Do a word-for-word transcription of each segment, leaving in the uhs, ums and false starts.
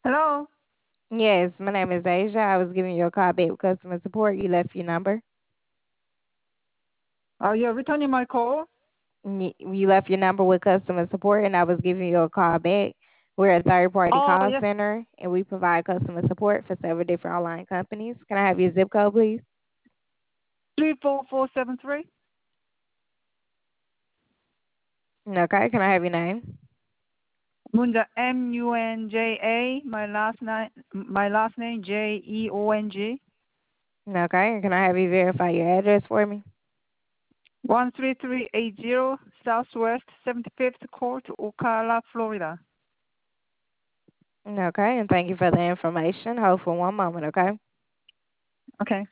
Hello. Yes, my name is Asia. I was giving you a call back with customer support. You left your number. Uh, you're returning my call? Y- You left your number with customer support, and I was giving you a call back. We're a third party Oh, call yes. center, and we provide customer support for several different online companies. Can I have your zip code, please? three four four seven three. Okay. Can I have your name? Munja, M U N J A. My last name, my last name, J E O N G. Okay. And can I have you verify your address for me? one three three eight zero Southwest seventy-fifth Court, Ocala, Florida. Okay. And thank you for the information. Hold for one moment, okay? Okay.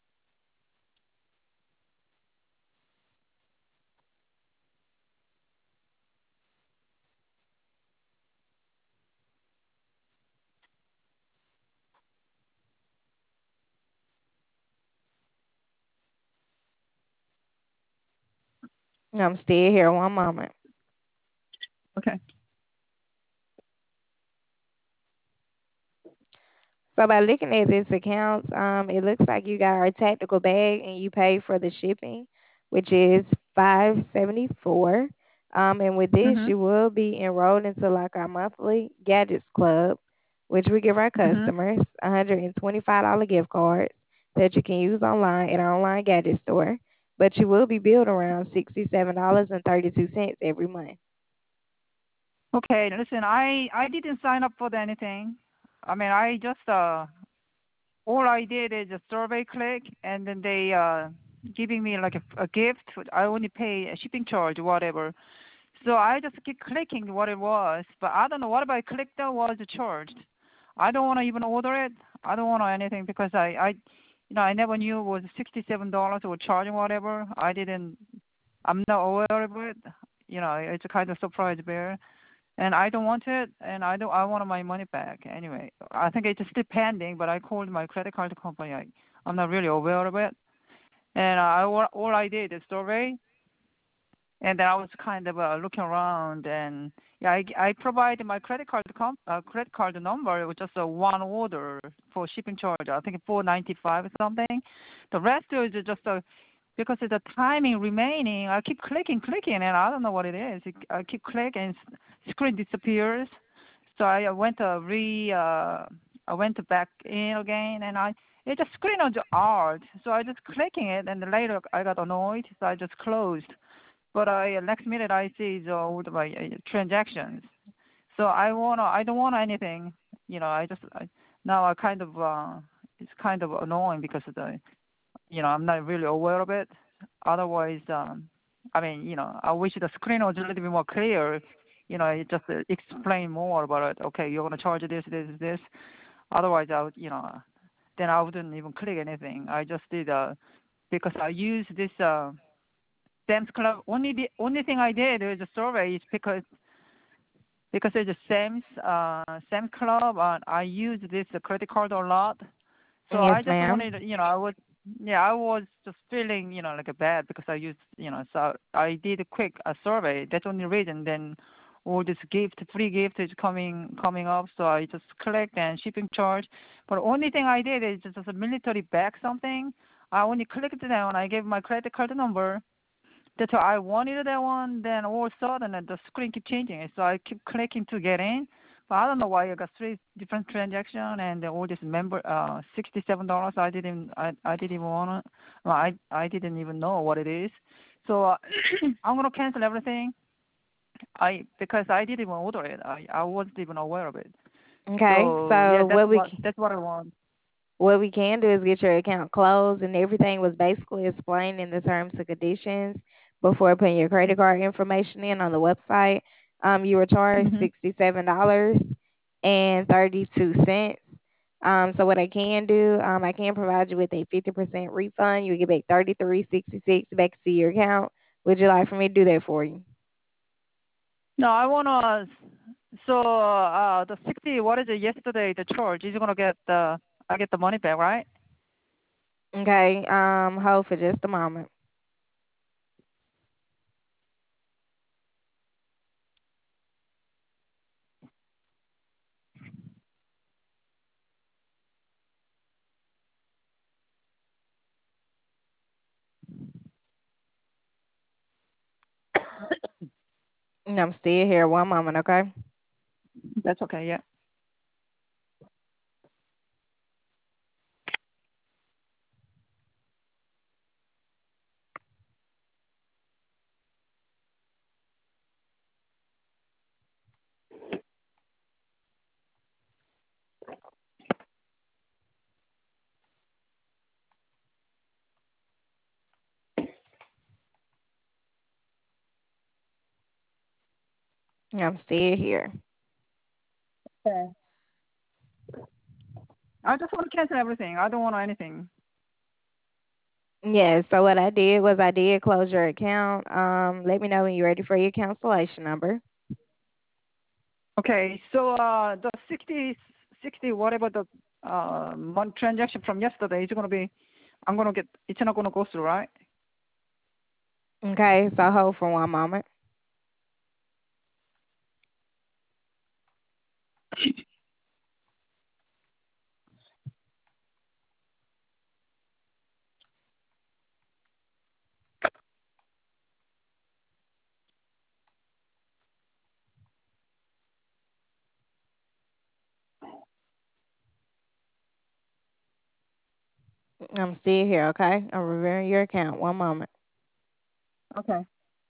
I'm still here. One moment. Okay. So by looking at this account, um, it looks like you got our tactical bag and you pay for the shipping, which is five seventy four. Um, and with this, Mhm. you will be enrolled into like our monthly gadgets club, which we give our Mhm. customers one hundred and twenty five dollar gift cards that you can use online at our online gadget store. But you will be billed around sixty seven dollars and thirty two cents every month. Okay. Listen, I I didn't sign up for anything. I mean, I just uh all I did is a survey click, and then they uh giving me like a, a gift. I only pay a shipping charge, whatever. So I just keep clicking what it was, but I don't know what if I clicked that was charged. I don't want to even order it. I don't want anything because I, I, you know, I never knew it was sixty-seven dollars or charging whatever. I didn't. I'm not aware of it. You know, it's a kind of surprise bear, and I don't want it, and I don't. I want my money back anyway. I think it's still pending, but I called my credit card company. I, I'm not really aware of it, and I all all I did is survey, and then I was kind of uh, looking around, and yeah, I, I provided my credit card comp, uh, credit card number. It was just a one order for shipping charge. I think four ninety five or something. The rest is just a because of the timing remaining. I keep clicking, clicking, and I don't know what it is. It, I keep clicking, and screen disappears. So I went to re, uh, I went back in again, and I it just screen was odd. So I just clicking it, and later I got annoyed, so I just closed. But I next minute I see the all my uh, transactions. So I wanna I don't want anything. You know, I just I, now I kind of uh, it's kind of annoying because of the you know I'm not really aware of it. Otherwise, um, I mean you know I wish the screen was a little bit more clear. You know, it just uh, explain more about it. Okay, you're gonna charge this, this, this. Otherwise, I would you know then I wouldn't even click anything. I just did uh because I use this uh Sam's Club. Only the only thing I did is a survey is because because it's a Sam's uh Sam's Club and I use this uh, credit card a lot. So I Yes, just ma'am. wanted you know, I was yeah, I was just feeling, you know, like a bad because I used you know, so I did a quick a survey. That's the only reason then all this gift free gift is coming coming up so I just clicked and shipping charge. But only thing I did is just a military bag something. I only clicked it and I gave my credit card number. That's why I wanted that one. Then all of a sudden, the screen keep changing. So I keep clicking to get in. But I don't know why I got three different transaction and all this member uh sixty-seven dollars. I didn't I I didn't even want to. Well, I I didn't even know what it is. So uh, I'm gonna cancel everything. I because I didn't even order it. I I wasn't even aware of it. Okay. So yeah, So that's what we what c- that's what I want. what we can do is get your account closed, and everything was basically explained in the terms and conditions before putting your credit card information in on the website. Um, you were charged Mm-hmm. sixty-seven dollars and thirty-two cents. Um, so what I can do, um, I can provide you with a fifty percent refund. You get back thirty-three sixty-six back to your account. Would you like for me to do that for you? No, I wanna. So uh, the sixty. What is it? Yesterday the charge is gonna get the. I get the money back, right? Okay. Um, hold for just a moment. I'm still here. One moment, okay? That's okay. Yeah. I'm still here. Okay. I just want to cancel everything. I don't want anything. Yeah, so what I did was I did close your account. Um, let me know when you're ready for your cancellation number. Okay. So uh, the sixty, sixty, whatever the uh, money transaction from yesterday is going to be, I'm going to get, it's not going to go through, right? Okay, so hold for one moment. I'm still here, okay? I'm reviewing your account. One moment. Okay.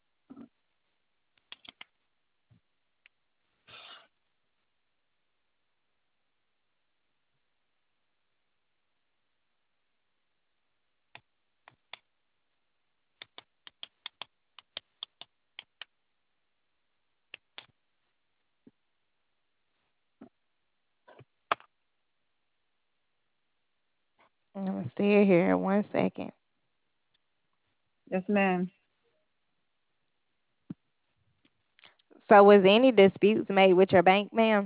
I'm still here. One second. Yes, ma'am. So was any disputes made with your bank, ma'am?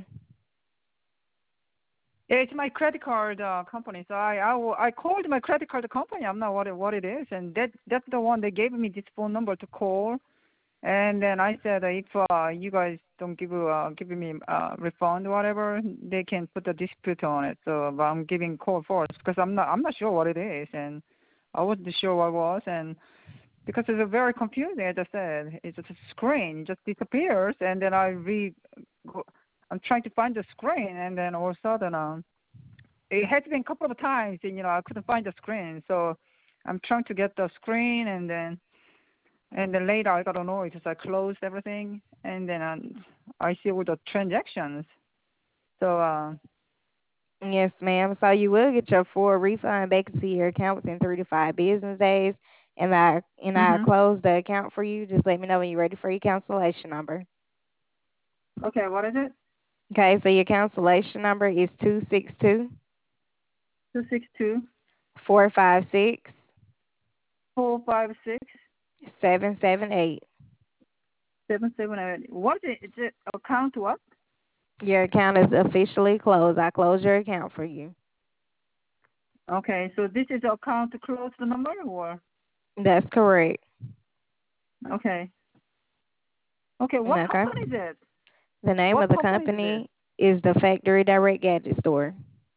Yeah, it's my credit card uh, company. So I, I, will- I called my credit card company. I'm not what it, what it is, and that that's the one they gave me this phone number to call. And then I said uh, if uh, you guys don't give uh, give me uh, refund or whatever, they can put a dispute on it. So but I'm giving call first because I'm not I'm not sure what it is, and I wasn't sure what it was, and because it's a very confusing. As I said, it's just a screen just disappears, and then I re go, I'm trying to find the screen, and then all of a sudden um it has been a couple of times, and you know I couldn't find the screen, so I'm trying to get the screen, and then and then later I got a notice. I closed everything, and then um, I see all the transactions. So uh, Yes, ma'am. So you will get your full refund back into your account within three to five business days. And I and I mhm. close the account for you. Just let me know when you're ready for your cancellation number. Okay, what is it? Okay, so your cancellation number is two six two Two six two four five six four five six seven seven eight. seven seven eight. What is it? Is it account what? Your account is officially closed. I close your account for you. Okay, so this is account to close the number or That's correct. okay. Okay, what Okay. company is it? The name of What the company is this? company is the Factory Direct Gadget Store.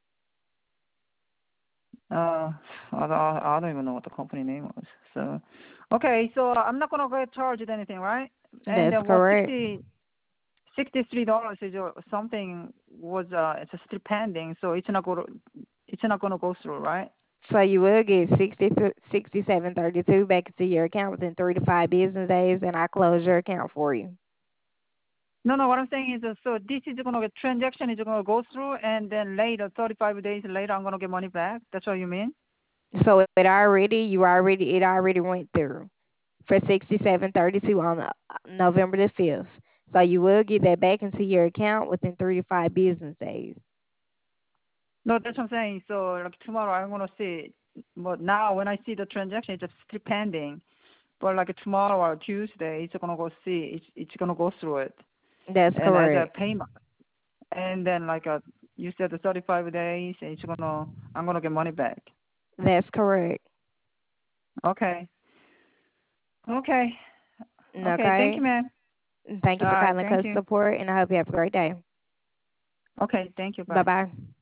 Uh, I don't, I don't even know what the company name was. So, okay, so I'm not gonna get charged anything, right? And That's then what correct. sixty sixty-three dollars is uh, something was uh it's still pending, so it's not gonna it's not gonna go through, right? So you will get sixty sixty-seven thirty-two back into your account within three to five business days, and I close your account for you. No, no. What I'm saying is, uh, so this is gonna get transaction is gonna go through, and then later, thirty-five days later, I'm gonna get money back. That's what you mean? So it already, you already, it already went through for sixty-seven thirty-two on uh, November the fifth. So you will get that back into your account within three to five business days. No, that's what I'm saying. So like tomorrow, I'm gonna see. But now, when I see the transaction, it's just still pending. But like tomorrow or Tuesday, it's gonna go see. It's it's gonna go through it, That's and as a correct. payment, and then like uh you said the thirty-five days, it's gonna I'm gonna get money back. That's correct. Okay. Okay. Okay. Thank Okay. you, ma'am. Thank All you for right. calling Thank Customer you. Support, and I hope you have a great day. Okay. Thank you. Bye Bye. bye.